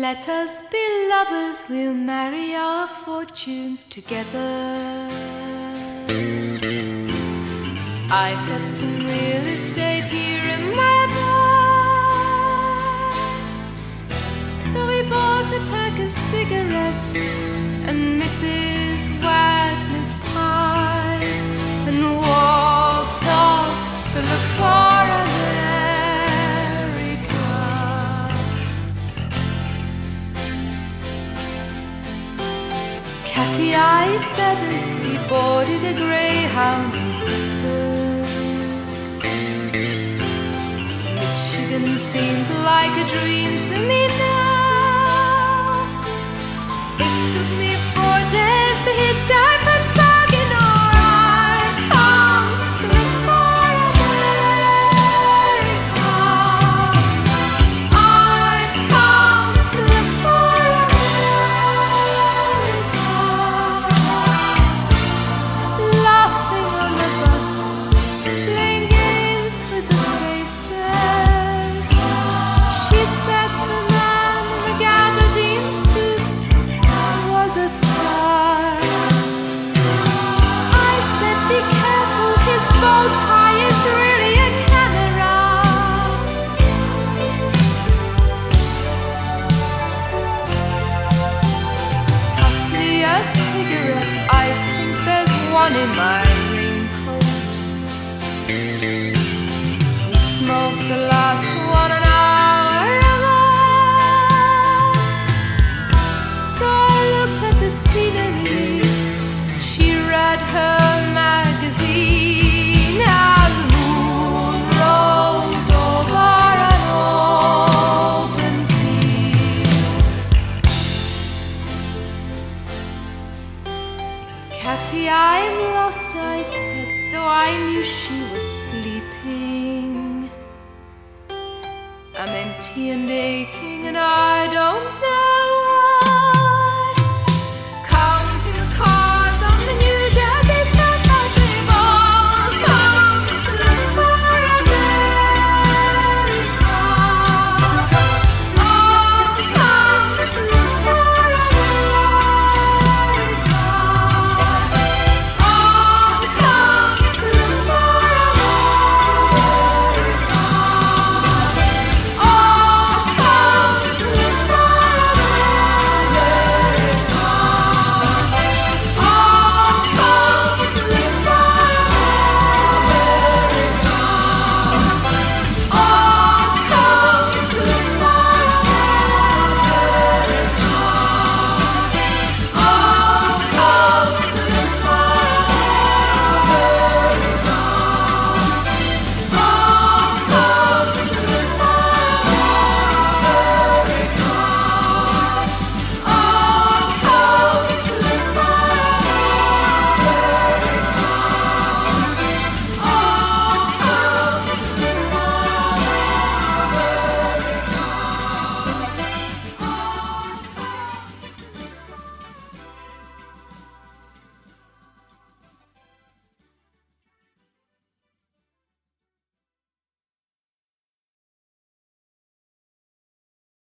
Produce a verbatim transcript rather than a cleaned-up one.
Let us be lovers, we'll marry our fortunes together. I've got some real estate here in my bar. So we bought a pack of cigarettes and Missus Wagner's pies and walked off to look for America. Kathy, I said as we boarded a Greyhound in Pittsburgh, Michigan seems like a dream to me now. It took me four days to hitchhike from Saginaw. I've come to look for America. I've come to look for America. Laughing on the bus, playing games with the faces. She said the man in the gabardine suit was a star. I said, be careful, his bow tie is really a camera. Toss me a cigarette, I think there's one in my raincoat. We smoked the last one an hour ago. So I looked at the scenery. She read her magazine. Now the moon rose over an open field. Kathy, I'm lost, I said, though I knew she was sleeping. I'm empty and aching, and I don't know